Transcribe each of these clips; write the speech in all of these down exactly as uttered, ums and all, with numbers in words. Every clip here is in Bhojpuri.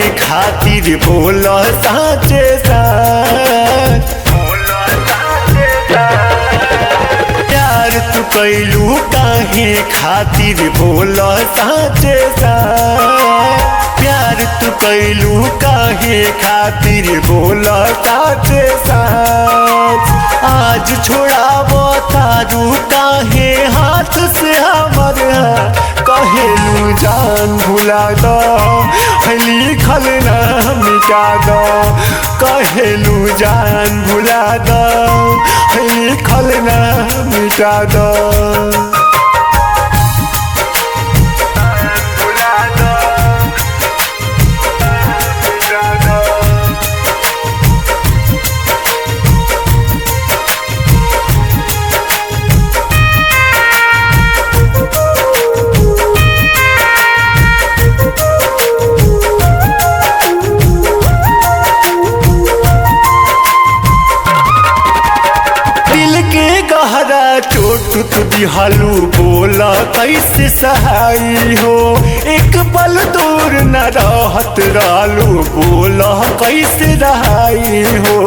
खातिर बोला साचे साच। प्यार तू कैलू काहे खातिर बोला साचे साच। प्यार तू कैलू काहे खातिर बोला साचे साच। आज छोड़ाबो तारू काहे हाथ से हमर कहेलू जान भुला दो लिखल ना मिटा दो। कहेलू जान भुला दो लिखल ना मिटा दो। गहरा चोट तू दिहालू बोला कैसे सहाई हो। एक पल दूर न रहत रालू बोला कैसे रहाई हो।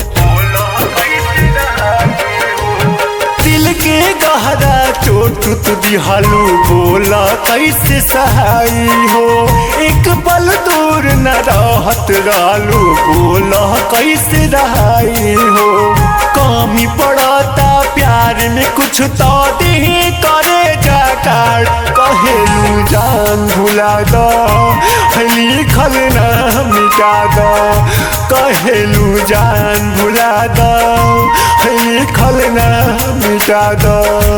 दिल के गहरा चोट तू दिहालू बोला कैसे सहाई हो। एक पल दूर न रहत रालू बोला कैसे रहाई हो। कमी पड़ता प्यार में कुछ तो दे करे जाकार। कहेलू जान भुला दो लिखल ना मिटा दो। कहेलू जान भुला दो लिखल ना मिटा दो।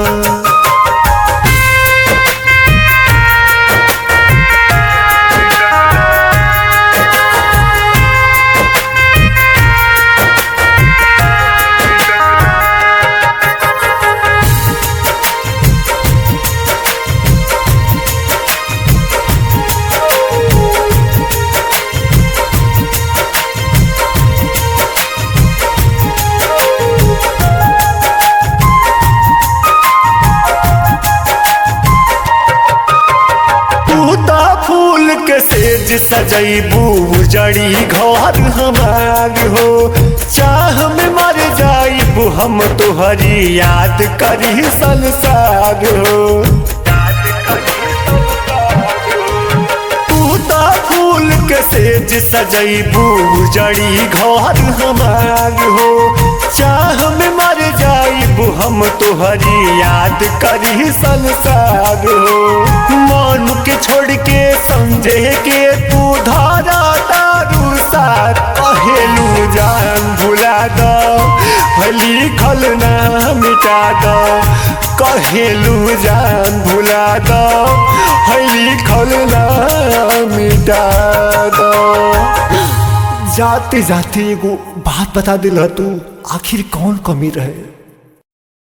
फूल के सेज सजैबू जड़ी घर हमार हो। चाह में मर जाइबू हम तुहरी याद करी संसार हो। तूता फूल के सेज सजैबू जड़ी घर हमार हो। चाह में मर जाइबू हम तुहरी याद करी संसार हो। मन के छोड़ के समझे के तू धारा तारू साथ। कहेलू जान भुला दो लिखल ना मिटा दो। कहेलू जान भुला दो लिखल ना मिटा दो। जाते जाते एगो बात बता दिल तू आखिर कौन कमी रहे।